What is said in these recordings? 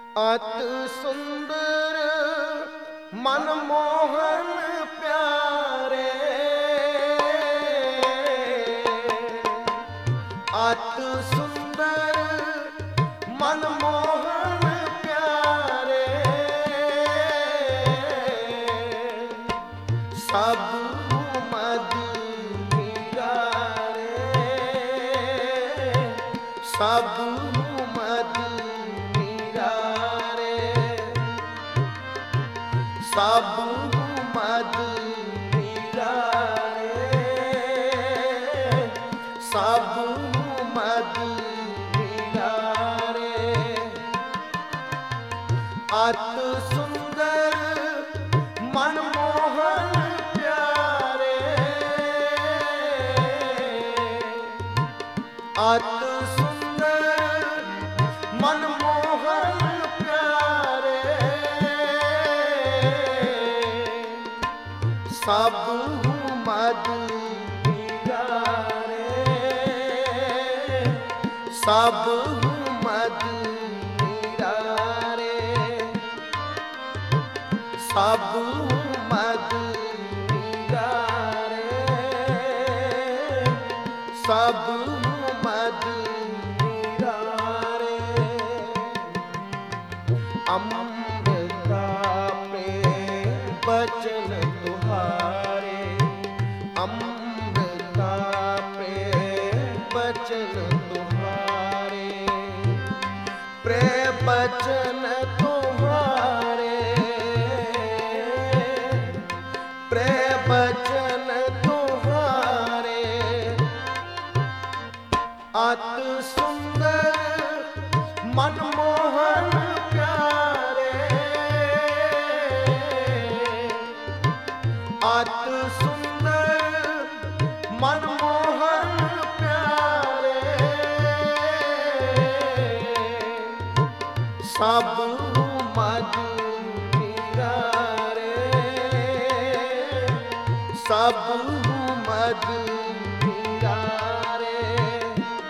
अति सुंदर मनमोहन प्यारे, अति सुंदर मनमोहन प्यारे, सब मद मीरा रे, सब मद मीरा रे, सब मद मीरा रे, सब मद मीरा रे। अति सुंदर मनमोहन प्यारे, अति सुंदर मनमोहन प्यारे, सब मद मीरा रे, सब मद मीरा रे, सब मद मीरा रे, सब मद मीरा रे। अमृता प्रेम बचन तुम्हारे, अमृता प्रेम बचन तुम्हारे, प्रेम बचन तुम्हारे, प्रेम बचन तुम्हारे। अति सुंदर मनमोहन प्यारे, अति सुंदर मनमोहन प्यारे, सब मद मीरा रे, सब मद मीरा रे,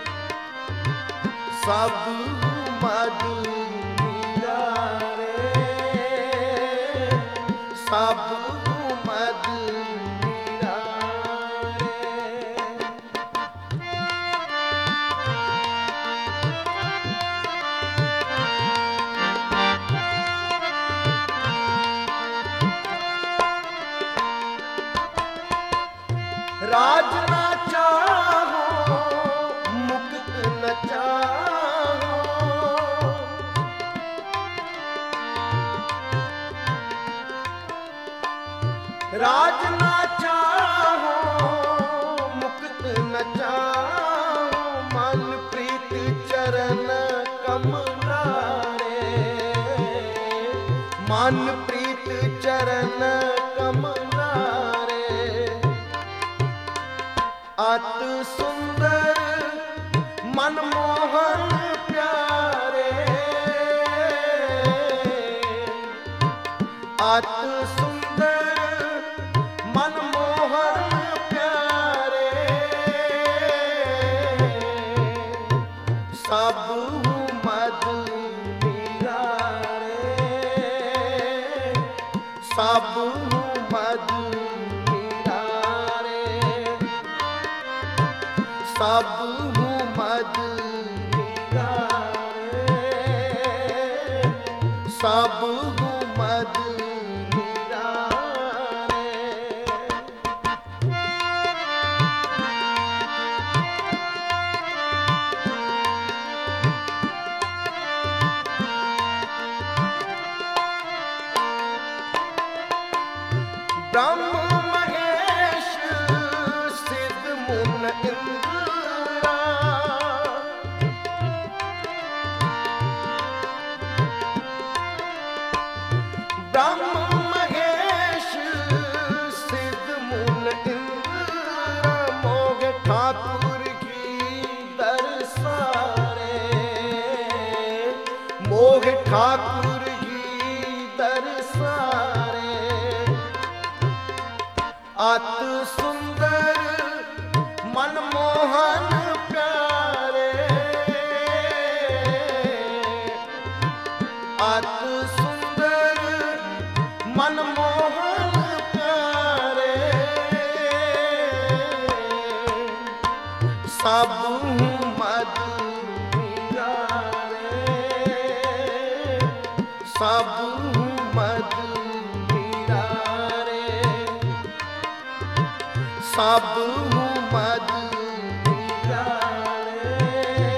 सब मद मीरा रे, सब मद मीरा रे। राज ना चाहो मुक्त न चाहो, राज ना चाहो मुक्त न चाहो, मन प्रीत चरण कमला रे, मन प्रीत चरण कमला रे। अति सुंदर मनमोहन प्यारे, अति सुंदर मनमोहन प्यारे, सब मद मीरा रे, सब मद मीरा रे, सब मद मीरा रे, सब मद मीरा रे। ब्रह्म महेश सिद्ध मुन इंद्रा, ब्रह्म महेश सिद्ध मुन इंद्रा, मोह ठाकुर की दरसारे, मोह ठाकुर की दरसारे। अति सुंदर मनमोहन प्यारे, ਸਭ ਮਦ ਮੀਰਾ ਰੇ, ਸਭ ਮਦ ਮੀਰਾ ਰੇ,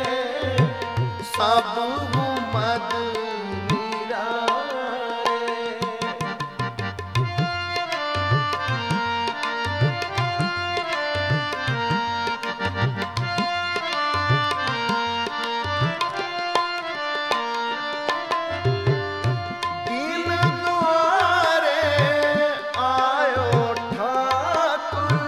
ਸਭ ਮਦ ਮੀਰਾ ਰੇ। ਦੀਨ ਦੁਆਰੇ ਆਇਓ ਠਾਕੁਰ,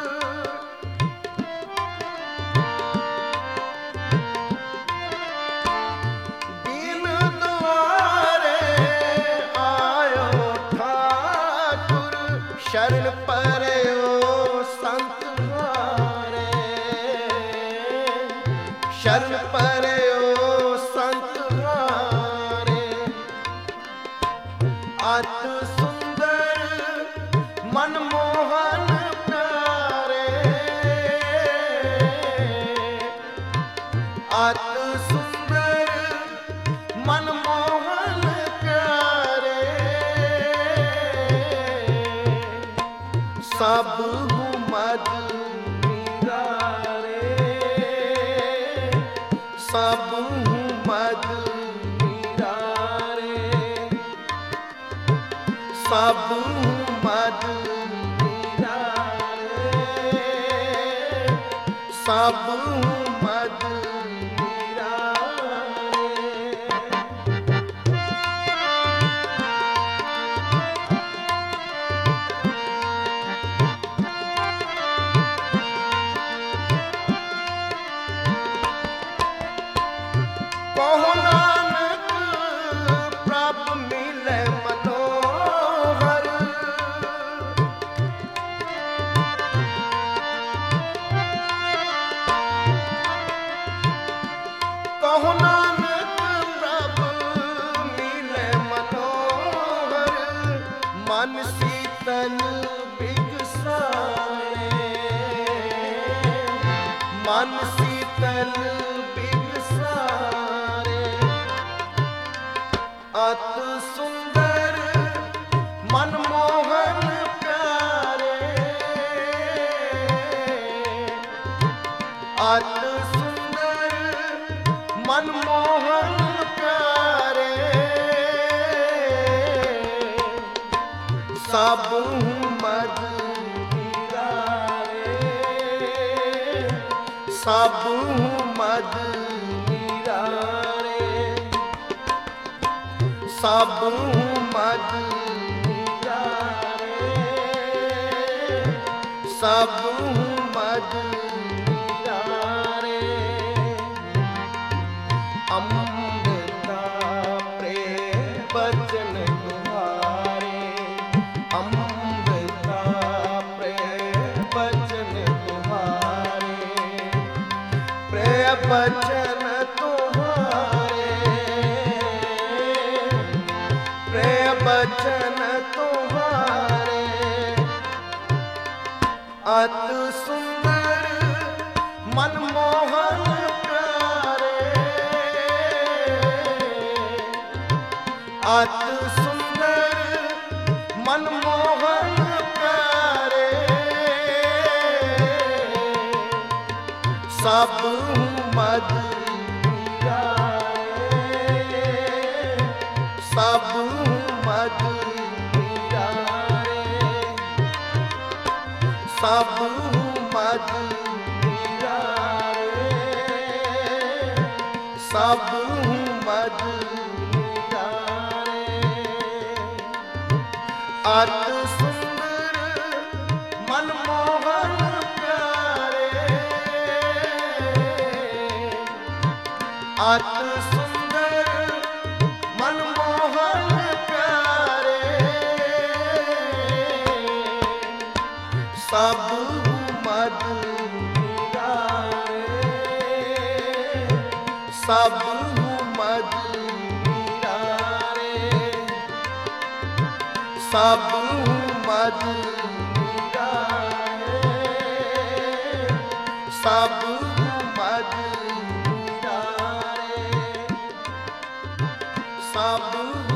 ਦੀਨ ਦੁਆਰੇ ਆਇਓ ਠਾਕੁਰ, ਸ਼ਰਨ ਪਰਿਓ ਸੰਤ ਹਾਰੇ, ਸ਼ਰਨ ਪਰਿਓ ਸੰਤ ਹਾਰੇ। ਅਤ ਸੁੰਦਰ ਮਨ ਮੋਹਨ ਪਿਆਰੇ, ਅਤ ਸੁੰਦਰ ਮਨ ਮੋਹਨ ਪਿਆਰੇ, ਸਭ ਮਦ ਮੀਰਾ ਰੇ, ਸਭ ਮਦ ਮੀਰਾ ਰੇ, ਸਭ ਮਦ ਮੀਰਾ ਰੇ, ਸਭ ਮਦ ਮੀਰਾ ਰੇ। ਕਹੋ ਨਾਨਕ ਪ੍ਰਭ ਮਿਲੇ ਮਨੋਹਰ, ਕਹੋ ਨਾਨਕ ਪ੍ਰਭ ਮਿਲੇ ਮਨੋਹਰ, ਮਨ ਸੀਤਲ ਬਿਗਸਾਏ, ਮਨ ਸੀਤਲ ਬਿਗਸਾਰੇ। ਅਤ ਸੁੰਦਰ ਮਨ ਮੋਹਨ ਪਿਆਰੇ, ਅਤ ਸੁੰਦਰ ਮਨ ਮੋਹਨ ਪਿਆਰੇ, ਸਭ ਮਦ ਮੀਰਾ ਰੇ, ਸਭ ਮਦ ਮੀਰਾ ਰੇ, ਸਭ ਮਦ ਮੀਰਾ ਰੇ, ਸਭ ਮਦ ਮੀਰਾ ਰੇ। ਅੰਮ੍ਰਿਤਾ ਪ੍ਰੇਮ ਬਚਨ ਤੁਹਾਰੇ, ਅੰਮ੍ਰਿਤਾ ਪ੍ਰੇਮ ਬਚਨ ਤੁਹਾਰੇ, ਪ੍ਰੇਮ ਬਚਨ ਤੁਹਾਰੇ, ਪ੍ਰੇਮ ਬਚਨ ਤੁਹਾਰੇ। ਅਤ ਸੁੰਦਰ ਮਨ ਮੋਹਨ ਪਿਆਰੇ, ਅਤ ਸੁੰਦਰ ਮਨ ਮੋਹਨ ਪਿਆਰੇ, ਸਭ ਮਦ ਮੀਰਾ ਰੇ, ਸਭ ਮਦ ਮੀਰਾ ਰੇ, ਸਭ ਮਦ ਮੀਰਾ ਰੇ, ਸਭ ਮਦ ਮੀਰਾ ਰੇ। ਅਤ ਸੁੰਦਰ ਮਨ ਮੋਹਨ ਪਿਆਰੇ, ਅਤ ਸੁੰਦਰ ਮਨ ਮੋਹਨ ਪਿਆਰੇ, ਸਭ ਮਦ ਮੀਰਾ ਰੇ, ਸਭ ਮਦ ਮੀਰਾ ਰੇ, ਸਭ ਮਦ ਮੀਰਾ ਰੇ, ਸਭ ਮਦ ਮੀਰਾ ਰੇ, ਸਭ